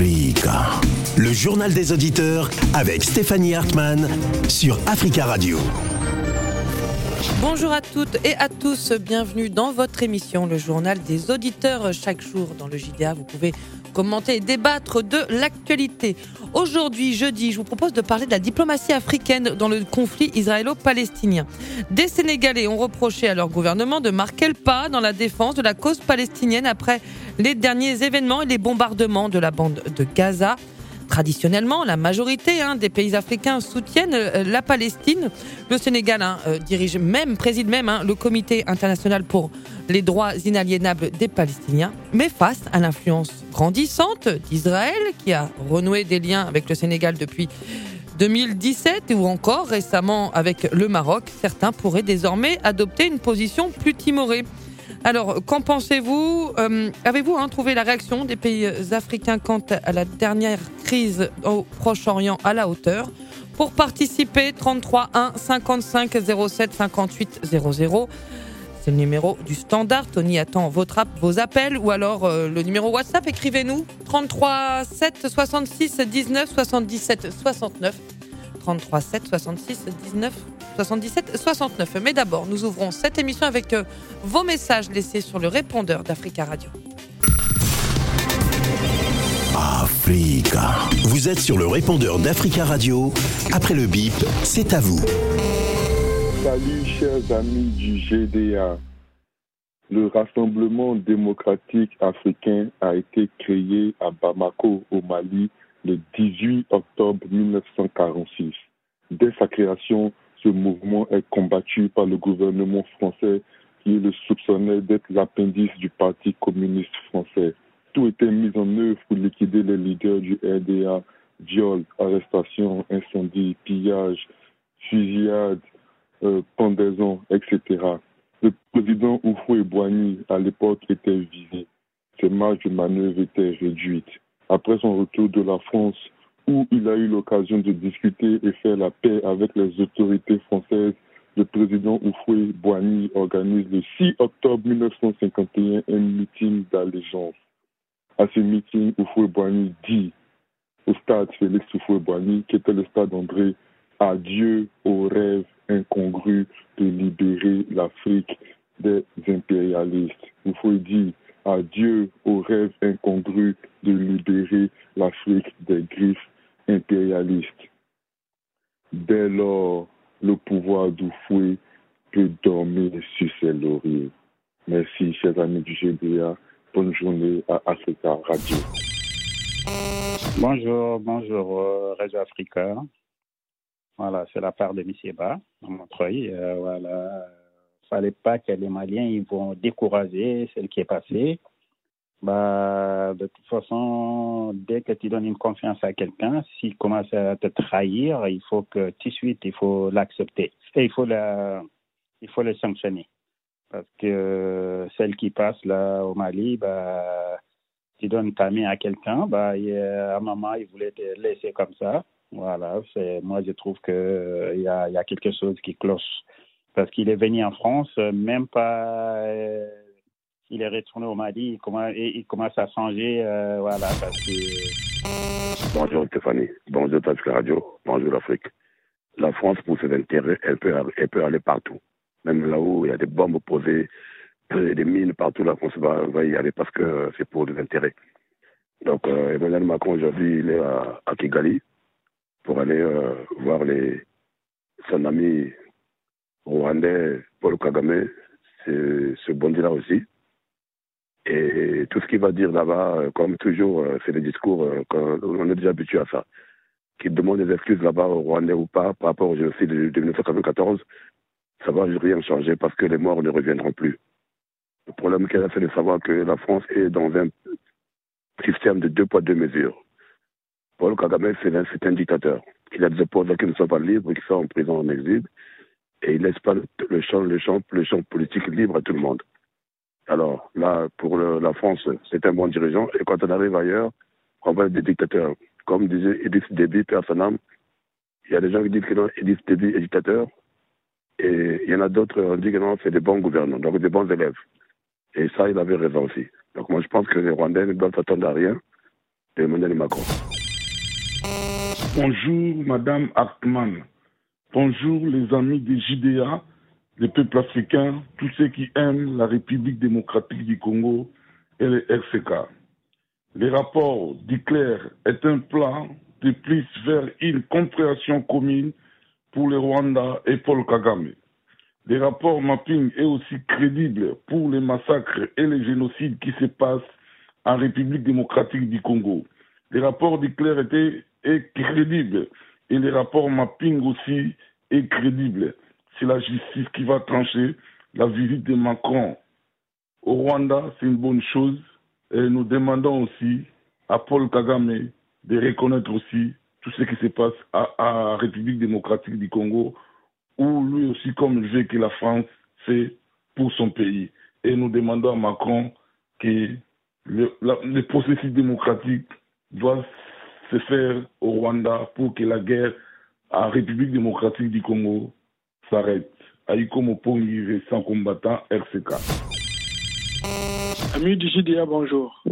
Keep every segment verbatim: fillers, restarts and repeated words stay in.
Africa. Le journal des auditeurs avec Stéphanie Hartmann sur Africa Radio. Bonjour à toutes et à tous, bienvenue dans votre émission, le journal des auditeurs. Chaque jour dans le J D A, vous pouvez commenter et débattre de l'actualité. Aujourd'hui, jeudi, je vous propose de parler de la diplomatie africaine dans le conflit israélo-palestinien. Des Sénégalais ont reproché à leur gouvernement de marquer le pas dans la défense de la cause palestinienne après les derniers événements et les bombardements de la bande de Gaza. Traditionnellement, la majorité hein, des pays africains soutiennent euh, la Palestine. Le Sénégal hein, euh, dirige même, préside même hein, le Comité international pour les droits inaliénables des Palestiniens. Mais face à l'influence grandissante d'Israël, qui a renoué des liens avec le Sénégal depuis deux mille dix-sept ou encore récemment avec le Maroc, certains pourraient désormais adopter une position plus timorée. Alors, qu'en pensez-vous ? euh, Avez-vous hein, trouvé la réaction des pays africains quant à la dernière crise au Proche-Orient à la hauteur ? Pour participer, trente-trois un cinquante-cinq zéro sept cinquante-huit zéro zéro. C'est le numéro du standard. Tony attend votre app, vos appels ou alors euh, le numéro WhatsApp. Écrivez-nous trente-trois sept soixante-six dix-neuf soixante-dix-sept soixante-neuf. trente-trois sept soixante-six dix-neuf soixante-dix-sept soixante-neuf. Mais d'abord, nous ouvrons cette émission avec euh, vos messages laissés sur le répondeur d'Africa Radio. Africa. Vous êtes sur le répondeur d'Africa Radio. Après le bip, c'est à vous. Salut chers amis du G D A. Le Rassemblement démocratique africain a été créé à Bamako, au Mali, le dix-huit octobre mille neuf cent quarante-six. Dès sa création, ce mouvement est combattu par le gouvernement français qui le soupçonnait d'être l'appendice du Parti communiste français. Tout était mis en œuvre pour liquider les leaders du R D A, viols, arrestations, incendies, pillages, fusillades, euh, pendaisons, et cetera. Le président Houphouët-Boigny, à l'époque, était visé. Ses marges de manœuvre étaient réduites. Après son retour de la France, où il a eu l'occasion de discuter et faire la paix avec les autorités françaises, le président Houphouët-Boigny organise le six octobre mille neuf cent cinquante et un un meeting d'allégeance. À ce meeting, Houphouët-Boigny dit au stade Félix Houphouët-Boigny, qui était le stade André, adieu au rêve incongru de libérer l'Afrique des impérialistes. Houphouët dit adieu au rêve incongru de libérer l'Afrique des griffes impérialistes. Dès lors, le pouvoir d'Houphouët peut dormir sur ses lauriers. Merci, chers amis du G D A. Bonne journée à Africa Radio. Bonjour, bonjour, euh, Réseau Africa. Voilà, c'est la part de M. Ba, à Montreuil. Euh, voilà. Fallait pas que les Maliens ils vont décourager celle qui est passée. Bah, de toute façon, dès que tu donnes une confiance à quelqu'un, s'il commence à te trahir, il faut que tout de suite, il faut l'accepter. Et il faut la, il faut le sanctionner. Parce que celle qui passe là au Mali, bah, tu donnes ta main à quelqu'un, bah, il, à un moment, il voulait te laisser comme ça. Voilà, c'est, moi je trouve qu'il euh, y, a, y a quelque chose qui cloche. Parce qu'il est venu en France, même pas, euh, il est retourné au Mali, il commence, il commence à changer, euh, voilà, parce que... Bonjour Stéphanie, bonjour Africa Radio, bonjour l'Afrique. La France, pour ses intérêts, elle peut, elle peut aller partout. Même là où il y a des bombes posées, des mines partout, la France va, va y aller parce que c'est pour des intérêts. Donc euh, Emmanuel Macron aujourd'hui, il est à, à Kigali pour aller euh, voir les, son ami rwandais Paul Kagame, c'est ce bandit-là aussi. Et tout ce qu'il va dire là-bas, comme toujours, c'est des discours, on est déjà habitué à ça. Qu'il demande des excuses là-bas aux Rwandais ou pas par rapport au génocide de dix-neuf cent quatre-vingt-quatorze, ça ne va rien changer parce que les morts ne reviendront plus. Le problème qu'il y a, c'est de savoir que la France est dans un système de deux poids, deux mesures. Paul Kagame, c'est un, c'est un dictateur. Il a des opposants qui ne sont pas libres, qui sont en prison, en exil, et il ne laisse pas le champ, le, champ, le champ politique libre à tout le monde. Alors là, pour le, la France, c'est un bon dirigeant, et quand on arrive ailleurs, on voit des dictateurs. Comme disait Idriss Déby, père son âme, il y a des gens qui disent que non, Idriss Déby est dictateur, et il y en a d'autres qui disent que non, c'est des bons gouvernants, donc des bons élèves. Et ça, il avait raison aussi. Donc moi, je pense que les Rwandais ne doivent s'attendre à rien. Emmanuel Macron. Bonjour Madame Hartmann. Bonjour les amis des J D A, les peuples africains, tous ceux qui aiment la République démocratique du Congo et les R C K. Les rapports déclarent est un plan de plus vers une compréhension commune pour le Rwanda et Paul Kagame. Les rapports mapping est aussi crédible pour les massacres et les génocides qui se passent en République démocratique du Congo. Les rapports déclarent étaient est crédible et les rapports mapping aussi est crédible. C'est la justice qui va trancher. La visite de Macron au Rwanda, c'est une bonne chose. Et nous demandons aussi à Paul Kagame de reconnaître aussi tout ce qui se passe à, à la République démocratique du Congo, où lui aussi, comme il veut que la France fait pour son pays. Et nous demandons à Macron que le, la, le processus démocratique doit se faire au Rwanda pour que la guerre à la République démocratique du Congo s'arrête. Aïko Mopongi, sans combattant, R C K. Amis du J D A, bonjour.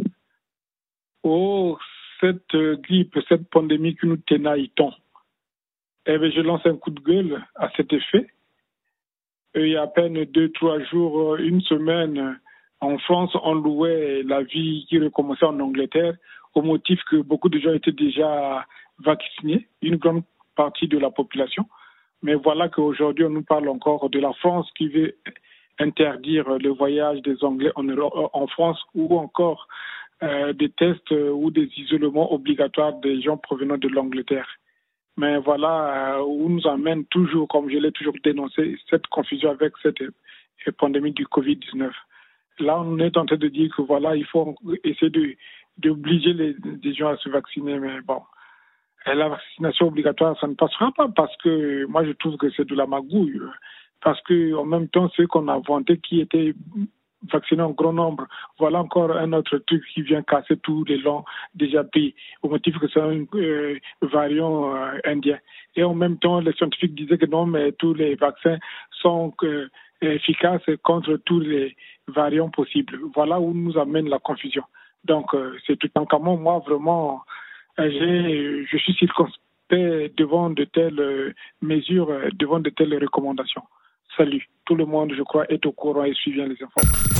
Oh, cette grippe, cette pandémie que nous tenaillons, eh bien, je lance un coup de gueule à cet effet. Il y a à peine deux, trois jours, une semaine, en France, on louait la vie qui recommençait en Angleterre au motif que beaucoup de gens étaient déjà vaccinés, une grande partie de la population. Mais voilà qu'aujourd'hui, on nous parle encore de la France qui veut interdire le voyage des Anglais en, en France ou encore euh, des tests ou des isolements obligatoires des gens provenant de l'Angleterre. Mais voilà euh, où nous emmène toujours, comme je l'ai toujours dénoncé, cette confusion avec cette euh, pandémie du covid dix-neuf. Là, on est en train de dire que voilà, il faut essayer de, d'obliger les, les gens à se vacciner, mais bon. Et la vaccination obligatoire, ça ne passera pas parce que moi, je trouve que c'est de la magouille. Parce que en même temps, ceux qu'on a vantés qui étaient vaccinés en grand nombre, voilà encore un autre truc qui vient casser tous les longs déjà pris, au motif que c'est un euh, variant euh, indien. Et en même temps, les scientifiques disaient que non, mais tous les vaccins sont euh, efficaces contre tous les variants possibles. Voilà où nous amène la confusion. Donc, euh, c'est tout en commun. Moi, vraiment, j'ai, je suis circonspect devant de telles mesures, devant de telles recommandations. Salut. Tout le monde, je crois, est au courant et suit bien les informations.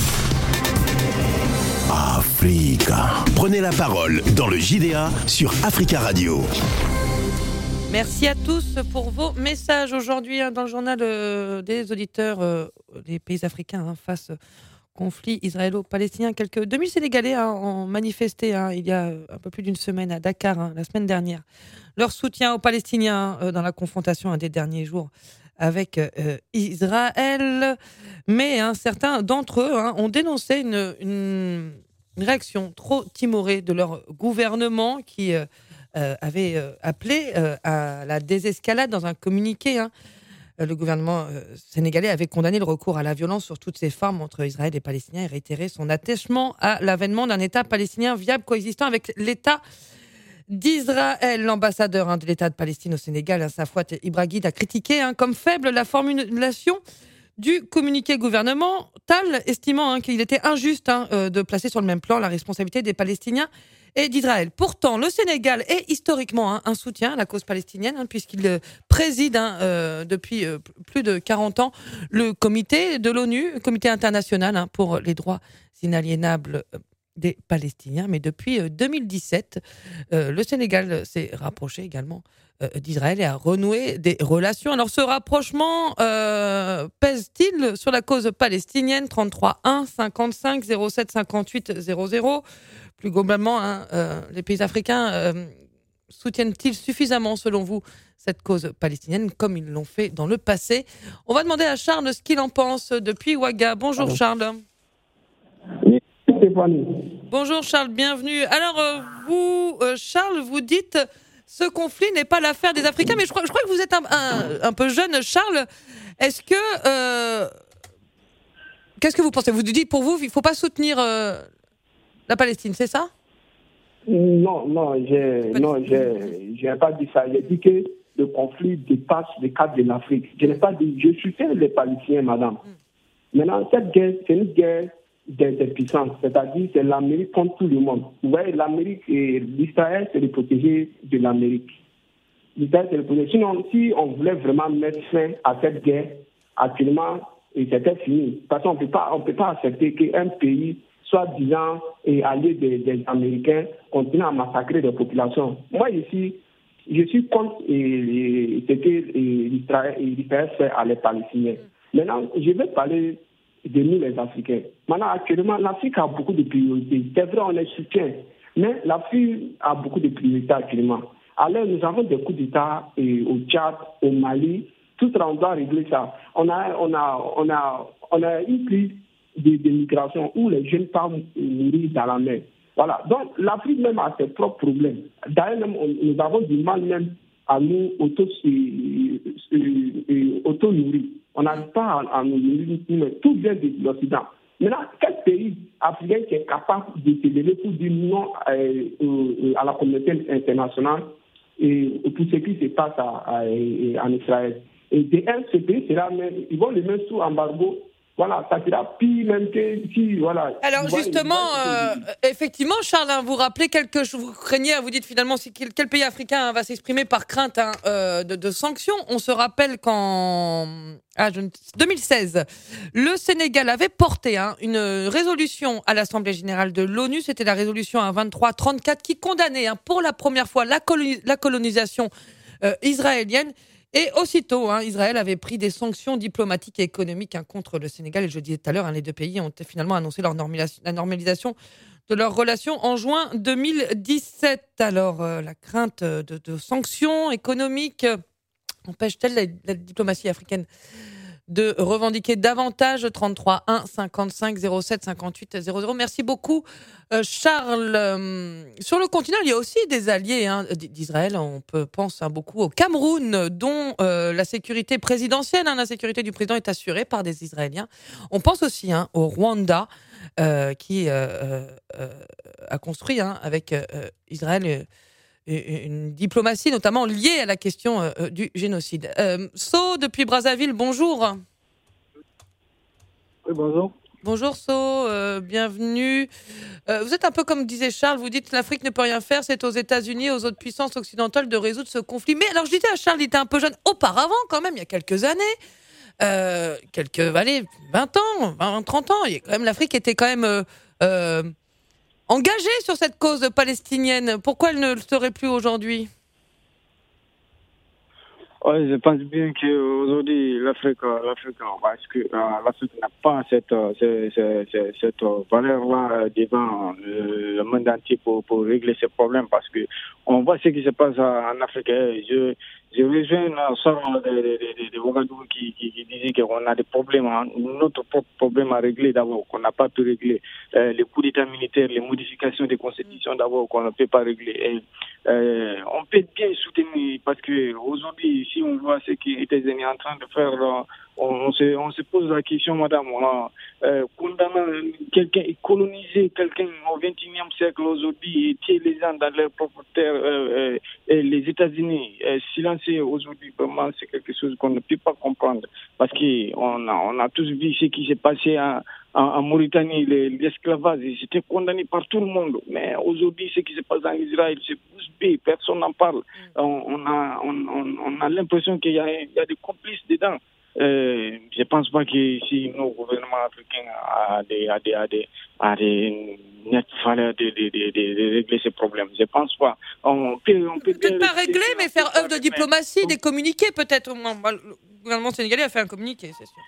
Africa. Prenez la parole dans le J D A sur Africa Radio. Merci à tous pour vos messages aujourd'hui hein, dans le journal euh, des auditeurs euh, des pays africains hein, face au conflit israélo-palestinien. Quelques deux mille Sénégalais hein, ont manifesté hein, il y a un peu plus d'une semaine à Dakar, hein, la semaine dernière, leur soutien aux Palestiniens euh, dans la confrontation hein, des derniers jours avec euh, Israël. Mais hein, certains d'entre eux hein, ont dénoncé une, une, une réaction trop timorée de leur gouvernement qui euh, euh, avait euh, appelé euh, à la désescalade dans un communiqué. Hein. Le gouvernement euh, sénégalais avait condamné le recours à la violence sur toutes ses formes entre Israël et les Palestiniens et réitéré son attachement à l'avènement d'un État palestinien viable coexistant avec l'État d'Israël. L'ambassadeur hein, de l'État de Palestine au Sénégal, hein, Safwat Ibrahim, a critiqué hein, comme faible la formulation du communiqué gouvernemental, estimant hein, qu'il était injuste hein, euh, de placer sur le même plan la responsabilité des Palestiniens et d'Israël. Pourtant, le Sénégal est historiquement hein, un soutien à la cause palestinienne, hein, puisqu'il euh, préside hein, euh, depuis euh, plus de quarante ans le comité de l'ONU, le comité international hein, pour les droits inaliénables des Palestiniens. Mais depuis euh, deux mille dix-sept, euh, le Sénégal s'est rapproché également euh, d'Israël et a renoué des relations. Alors ce rapprochement euh, pèse-t-il sur la cause palestinienne? Trente-trois un cinquante-cinq zéro sept cinquante-huit zéro zéro. Plus globalement, hein, euh, les pays africains euh, soutiennent-ils suffisamment, selon vous, cette cause palestinienne, comme ils l'ont fait dans le passé? On va demander à Charles ce qu'il en pense depuis Ouaga. Bonjour Alors. Charles. Oui, Stéphanie. Bonjour Charles, bienvenue. Alors euh, vous, euh, Charles, vous dites ce conflit n'est pas l'affaire des Africains, mais je crois, je crois que vous êtes un, un, un peu jeune, Charles. Est-ce que... Euh, qu'est-ce que vous pensez? Vous dites pour vous, il ne faut pas soutenir... Euh, la Palestine, c'est ça? Non, non, j'ai, non, j'ai, j'ai pas dit ça. J'ai dit que le conflit dépasse le cadre de l'Afrique. Je n'ai pas dit, je soutiens les Palestiniens, madame. Mm. Maintenant, cette guerre, c'est une guerre des, des puissances, c'est-à-dire c'est l'Amérique contre tout le monde. Vous voyez, l'Amérique et l'Israël, c'est les protégés de l'Amérique. L'Israël, c'est les protégés. Sinon, si on voulait vraiment mettre fin à cette guerre, actuellement, et c'était fini. Parce qu'on ne peut pas, on peut pas accepter qu'un pays, soi-disant et allié des, des Américains, continue à massacrer des populations. Moi, ici, je suis contre et, et, ce que l'Israël fait à les Palestiniens. Maintenant, je vais parler de nous, les Africains. Maintenant, actuellement, l'Afrique a beaucoup de priorités. C'est vrai, on est soutien, mais l'Afrique a beaucoup de priorités actuellement. Alors, nous avons des coups d'État et au Tchad, au Mali. Tout ça, on doit régler ça. On a, on a, on a, on a une crise de, de migration où les jeunes partent mourir dans la mer. Voilà. Donc, l'Afrique même a ses propres problèmes. D'ailleurs, même, on, nous avons du mal même à nous auto-nourrir. On n'arrive pas à, à nous nourrir, mais tout vient de l'Occident. Maintenant, quel pays africain qui est capable de se lever pour dire non euh, euh, à la communauté internationale et pour ce qui se passe à, à, à, en Israël? Et de un, ce pays sera même, ils vont le mettre sous embargo. Voilà, ça sera pire même que si, voilà. Alors justement, euh, effectivement, Charles, hein, vous rappelez quelque chose, vous craignez, vous dites finalement si quel, quel pays africain hein, va s'exprimer par crainte hein, euh, de, de sanctions. On se rappelle qu'en ah, je, deux mille seize, le Sénégal avait porté hein, une résolution à l'Assemblée générale de l'ONU, c'était la résolution hein, vingt-trois trente-quatre qui condamnait hein, pour la première fois la, colonis- la colonisation euh, israélienne. Et aussitôt, hein, Israël avait pris des sanctions diplomatiques et économiques hein, contre le Sénégal. Et je le disais tout à l'heure, hein, les deux pays ont finalement annoncé leur normalisation, la normalisation de leurs relations en juin deux mille dix-sept. Alors, euh, la crainte de, de sanctions économiques euh, empêche-t-elle la, la diplomatie africaine de revendiquer davantage? Trente-trois un cinquante-cinq zéro sept cinquante-huit zéro zéro. Merci beaucoup, euh, Charles. Euh, sur le continent, il y a aussi des alliés hein, d'Israël. On peut penser hein, beaucoup au Cameroun, dont euh, la sécurité présidentielle, hein, la sécurité du président est assurée par des Israéliens. On pense aussi hein, au Rwanda, euh, qui euh, euh, a construit hein, avec euh, Israël euh, une diplomatie notamment liée à la question euh, du génocide. Euh, So, depuis Brazzaville, bonjour. Oui, bonjour. Bonjour So, euh, bienvenue. Euh, vous êtes un peu comme disait Charles, vous dites que l'Afrique ne peut rien faire, c'est aux États-Unis, aux autres puissances occidentales de résoudre ce conflit. Mais alors je disais à Charles, il était un peu jeune auparavant quand même, il y a quelques années, euh, quelques, allez, vingt ans, vingt, trente ans, il y a quand même, l'Afrique était quand même... Euh, euh, engagée sur cette cause palestinienne. Pourquoi elle ne le serait plus aujourd'hui? Oui, je pense bien qu'aujourd'hui, l'Afrique, l'Afrique, parce que euh, l'Afrique n'a pas cette, cette, cette, cette valeur-là devant le, le monde entier pour, pour régler ces problèmes, parce que on voit ce qui se passe en Afrique. Je, je rejoins un sort de, de, de, de Ouagadougou qui, qui, qui disait qu'on a des problèmes, hein, notre propre problème à régler d'abord, qu'on n'a pas pu régler. Euh, les coups d'État militaires, les modifications des constitutions d'abord, qu'on ne peut pas régler. Et, euh, on peut bien soutenir, parce que aujourd'hui, si on voit ce que les États-Unis sont en train de faire, on, on, se, on se pose la question, madame, euh, condamner quelqu'un et coloniser quelqu'un au vingt et unième siècle aujourd'hui et tuer les gens dans leur propre terre, euh, euh, les États-Unis, euh, silencieux aujourd'hui, vraiment, c'est quelque chose qu'on ne peut pas comprendre. Parce qu'on a, on a tous vu ce qui s'est passé en, en, en Mauritanie, l'esclavage, c'était condamné par tout le monde. Mais aujourd'hui, ce qui se passe en Israël, c'est bouche bée, personne n'en parle. On, on a, on, on, on a l'impression qu'il y a, il y a des complices dedans. Euh, je ne pense pas que si nos gouvernements africains a des, a des, a des, a des nettes valeurs de, de, de, de, de régler ces problèmes. Je ne pense pas. On peut, on peut peut-être pas régler, mais faire œuvre de diplomatie, des communiqués peut-être. Le gouvernement sénégalais a fait un communiqué, c'est sûr.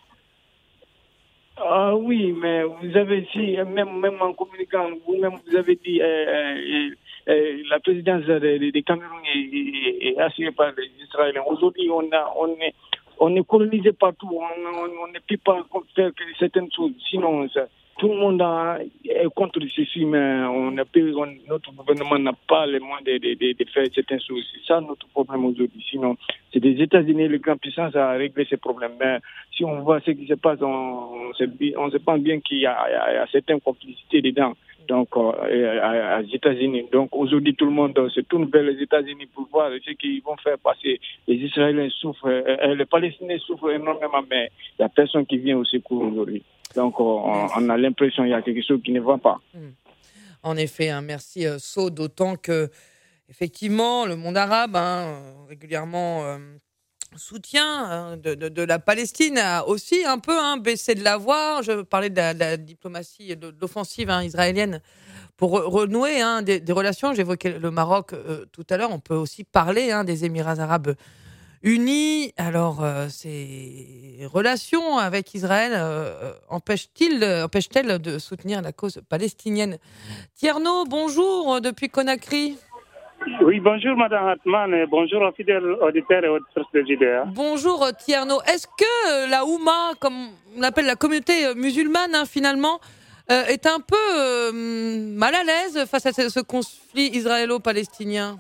Ah oui, mais vous avez si même même en communiquant, vous-même vous avez dit euh, euh, euh, la présidence des de Cameroun est, est, est assurée par les Israéliens. Aujourd'hui, on a on est on est colonisé partout, on, on, on ne peut pas faire certaines choses. Sinon, ça, tout le monde a, est contre ceci, mais on a peut, on, notre gouvernement n'a pas les moyens de, de, de, de faire certaines choses. C'est ça notre problème aujourd'hui. Sinon, c'est des États-Unis, les grandes puissances, à régler ces problèmes. Mais si on voit ce qui se passe, on, on, se, on se pense bien qu'il y a, il y a, il y a certaines complicités dedans. Donc, euh, aux États-Unis. Donc, aujourd'hui, tout le monde se tourne vers les États-Unis pour voir ce qu'ils vont faire passer. Les Israéliens souffrent, euh, les Palestiniens souffrent énormément, mais il n'y a personne qui vient au secours aujourd'hui. Donc, on, on a l'impression qu'il y a quelque chose qui ne va pas. En effet, hein, merci euh, So, d'autant que, effectivement, le monde arabe, hein, régulièrement euh, soutien hein, de, de, de la Palestine, a aussi un peu hein, baissé de la voix. Je parlais de la, de la diplomatie, de, de l'offensive hein, israélienne pour re- renouer hein, des, des relations. J'évoquais le Maroc euh, tout à l'heure. On peut aussi parler hein, des Émirats arabes unis. Alors, euh, ces relations avec Israël euh, empêchent-ils, empêchent-elles de soutenir la cause palestinienne? Tierno, bonjour, depuis Conakry. Oui, bonjour Madame Hartmann, et bonjour aux fidèles auditeurs et auditrices de J D A. Bonjour Tierno. Est-ce que la Oumma, comme on l'appelle la communauté musulmane hein, finalement, euh, est un peu euh, mal à l'aise face à ce, ce conflit israélo-palestinien?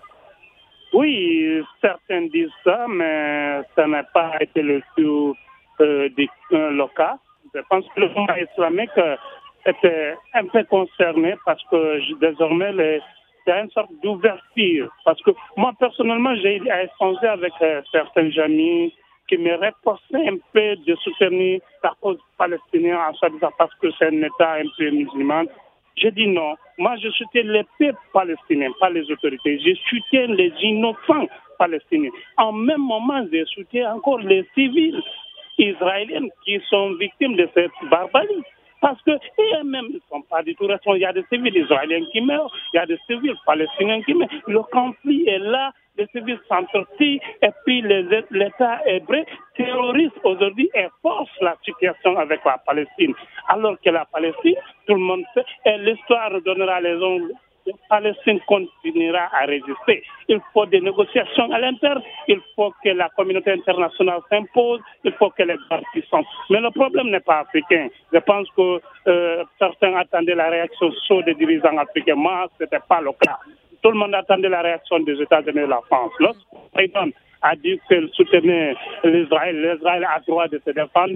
Oui, certains disent ça, mais ça n'a pas été le tout euh, du, euh, le cas. Je pense que le mouvement islamique euh, était un peu concerné parce que je, désormais, les, il y a une sorte d'ouverture. Parce que moi, personnellement, j'ai échangé avec euh, certains amis qui me reprochaient un peu de soutenir la cause palestinienne en soi-disant parce que c'est un État un peu musulman. J'ai dit non. Moi, je soutiens les peuples palestiniens, pas les autorités. Je soutiens les innocents palestiniens. En même moment, je soutiens encore les civils israéliens qui sont victimes de cette barbarie. Parce que eux-mêmes ne sont pas du tout responsables. Il y a des civils israéliens qui meurent, il y a des civils palestiniens qui meurent. Le conflit est là, les civils s'entretuent, et puis les, l'État hébreu terroriste aujourd'hui et force la situation avec la Palestine. Alors que la Palestine, tout le monde sait, et l'histoire donnera les ongles. La Palestine continuera à résister. Il faut des négociations à l'interne, il faut que la communauté internationale s'impose, il faut que les parties sont. Mais le problème n'est pas africain. Je pense que euh, certains attendaient la réaction chaude des dirigeants africains. Moi, ce n'était pas le cas. Tout le monde attendait la réaction des États-Unis et de la France. Lorsque Biden a dit qu'il soutenait l'Israël, l'Israël a le droit de se défendre.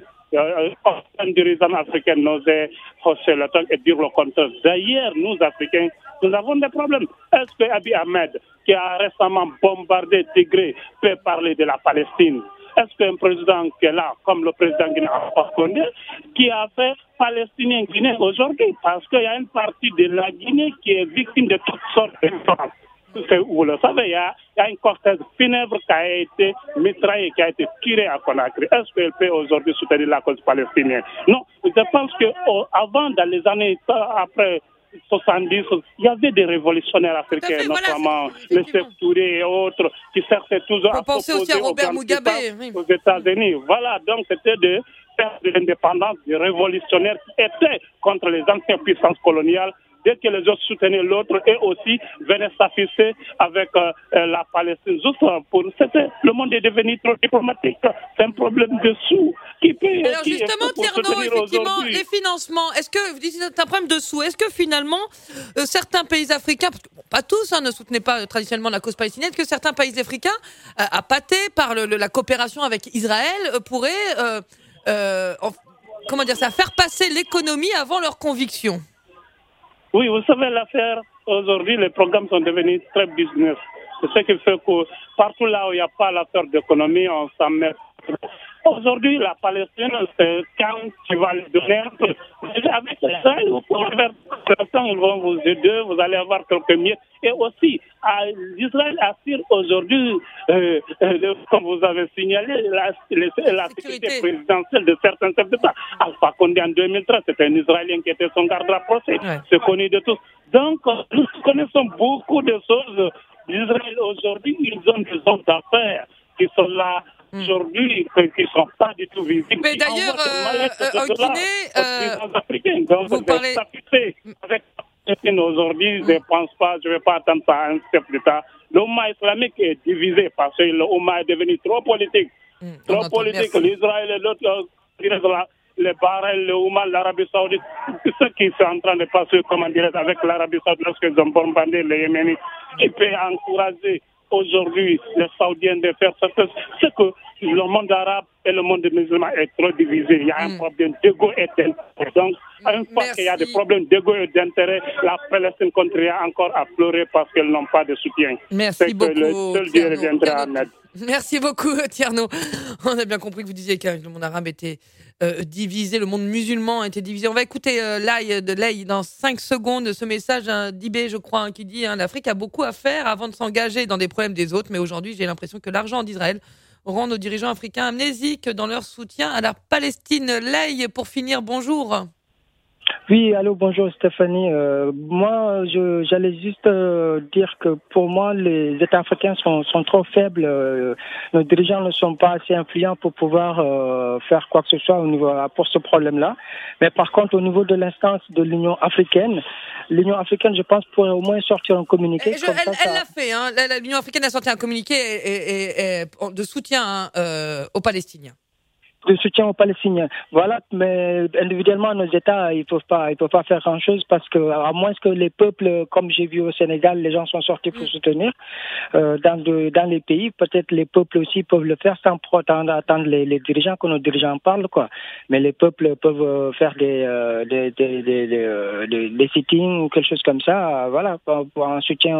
Aucun dirigeant africain n'osait hausser le ton et dire le contraire. D'ailleurs, nous, Africains, nous avons des problèmes. Est-ce que Abiy Ahmed, qui a récemment bombardé Tigré, peut parler de la Palestine? Est-ce qu'un président qui est là, comme le président Guinée-Alpha Condé, qui a fait Palestinien-Guinée aujourd'hui? Parce qu'il y a une partie de la Guinée qui est victime de toutes sortes de violences. Vous le savez, il y a, il y a une cortège funèbre qui a été mitraillée, qui a été tirée à Conakry. Est-ce qu'elle peut aujourd'hui soutenir la cause palestinienne? Non, je pense qu'avant, dans les années après soixante-dix, il y avait des révolutionnaires africains, fait, notamment voilà, les Sékou Touré et autres, qui cherchaient toujours à penser aussi à Robert Mugabe oui. aux États-Unis. Voilà, donc c'était de faire de l'indépendance des révolutionnaires qui étaient contre les anciennes puissances coloniales. Dès que les autres soutenaient l'autre, et aussi venaient s'afficher avec euh, la Palestine. Juste pour c'était le monde est devenu trop diplomatique. C'est un problème de sous. Qui peut, Alors qui justement, Tierno, effectivement, les financements. Est-ce que vous dites c'est un problème de sous? Est-ce que finalement euh, certains pays africains, parce que, bon, pas tous, hein, ne soutenaient pas euh, traditionnellement la cause palestinienne, que certains pays africains, euh, appâtés par le, le, la coopération avec Israël, euh, pourraient, euh, euh, en, comment dire ça, faire passer l'économie avant leurs convictions? Oui, vous savez, l'affaire, aujourd'hui, les programmes sont devenus très business. C'est ce qui fait que partout là où il n'y a pas l'affaire d'économie, on s'en met. Aujourd'hui, la Palestine, c'est quand tu vas les donner, avec ça, ils vont vous aider, vous allez avoir quelques miettes. Et aussi, Israël assure aujourd'hui, euh, euh, comme vous avez signalé, la, la, la sécurité présidentielle de certains chefs d'État. Alpha Condé en deux mille treize, c'était un Israélien qui était son garde-rapproché. Ouais. C'est connu de tous. Donc, nous connaissons beaucoup de choses d'Israël aujourd'hui. Ils ont des hommes d'affaires qui sont là aujourd'hui, qui ne sont pas du tout visibles. Mais d'ailleurs, euh, en Guinée, euh, donc, vous parlez... Avec aujourd'hui, je ne pense pas, je ne vais pas attendre ça à un chef d'État. L'Oumma islamique est divisé parce que l'Oumma est devenu trop politique. Mmh, trop politique. L'Israël et l'autre, les Bahreïn, le Oman, l'Arabie Saoudite, ce qui sont en train de passer, comment dire, avec l'Arabie Saoudite lorsqu'ils ont bombardé les Yéménites, qui peut encourager aujourd'hui les Saoudiens de faire cette chose. C'est que le monde arabe et le monde musulman est trop divisé. Il y a un mmh. problème d'ego et d'intérêt. Donc, une fois qu'il y a des problèmes d'ego et d'intérêt, la Palestine continuera encore à pleurer parce qu'elles n'ont pas de soutien. Merci C'est beaucoup. Que le seul Dieu reviendra en aide. Merci beaucoup, Tierno. On a bien compris que vous disiez que le monde arabe était euh, divisé, le monde musulman était divisé. On va écouter euh, Lai de Lai dans cinq secondes ce message hein, d'Ibé, je crois, hein, qui dit hein, l'Afrique a beaucoup à faire avant de s'engager dans des problèmes des autres, mais aujourd'hui, j'ai l'impression que l'argent d'Israël rend nos dirigeants africains amnésiques dans leur soutien à la Palestine. Lai, pour finir, bonjour. Oui, allô, bonjour Stéphanie. Euh, moi, je, j'allais juste euh, dire que pour moi, les États africains sont, sont trop faibles. Euh, nos dirigeants ne sont pas assez influents pour pouvoir euh, faire quoi que ce soit au niveau, pour ce problème-là. Mais par contre, au niveau de l'instance de l'Union africaine, l'Union africaine, je pense, pourrait au moins sortir un communiqué. Je, comme elle, ça, elle ça... l'a fait. Hein. L'Union africaine a sorti un communiqué et, et, et, de soutien hein, euh, aux Palestiniens. De soutien aux Palestiniens. Voilà, mais individuellement, nos États, ils peuvent pas, ils peuvent pas faire grand-chose parce que, à moins que les peuples, comme j'ai vu au Sénégal, les gens sont sortis pour soutenir, euh, dans, de, dans les pays, peut-être les peuples aussi peuvent le faire sans attendre, attendre les, les dirigeants, que nos dirigeants parlent, quoi. Mais les peuples peuvent faire des, euh, des, des, des, des, des, des sittings ou quelque chose comme ça, euh, voilà, pour, pour un soutien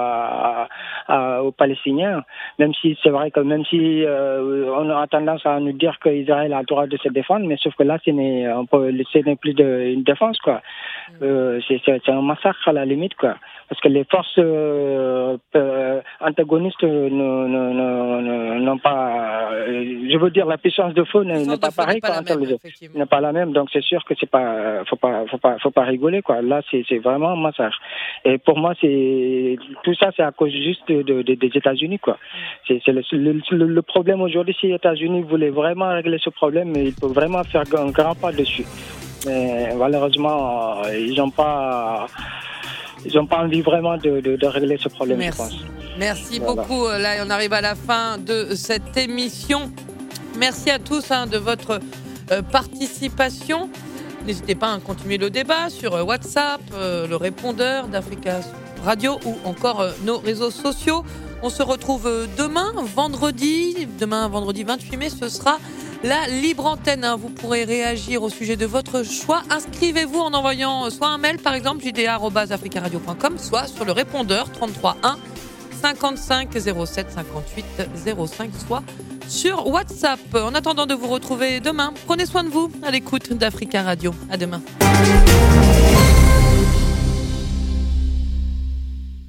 à, à, aux Palestiniens. Même si c'est vrai que même si euh, on a tendance à nous dire qu'ils Israël a le droit de se défendre, mais sauf que là, ce n'est, peu, ce n'est plus de, une défense, quoi. Euh, c'est, c'est, c'est un massacre à la limite, quoi. Parce que les forces euh, euh, antagonistes ne, ne, ne, n'ont pas, euh, je veux dire, la puissance de feu n'est, n'est pas pareille, quoi, entre les deux. N'est pas la même, donc c'est sûr que c'est pas, faut pas, faut pas, faut pas rigoler, quoi. Là, c'est, c'est vraiment un massacre. Et pour moi, c'est tout ça, c'est à cause juste de, de, des États-Unis, quoi. C'est, c'est le, le, le problème aujourd'hui. Si les États-Unis voulaient vraiment régler ce problème, il faut vraiment faire un grand pas dessus. Mais malheureusement, ils n'ont pas, ils n'ont pas envie vraiment de, de, de régler ce problème, Merci. je pense. Merci voilà. beaucoup. Là, on arrive à la fin de cette émission. Merci à tous hein, de votre euh, participation. N'hésitez pas à continuer le débat sur euh, WhatsApp, euh, le répondeur d'Africa Radio ou encore euh, nos réseaux sociaux. On se retrouve demain, vendredi. Demain, vendredi vingt-huit mai, ce sera la libre antenne. Hein. Vous pourrez réagir au sujet de votre choix. Inscrivez-vous en envoyant soit un mail, par exemple, j d a arobase africa radio point com, soit sur le répondeur trente-trois un cinquante-cinq zéro sept cinquante-huit zéro cinq, soit sur WhatsApp. En attendant de vous retrouver demain, prenez soin de vous à l'écoute d'Africa Radio. À demain.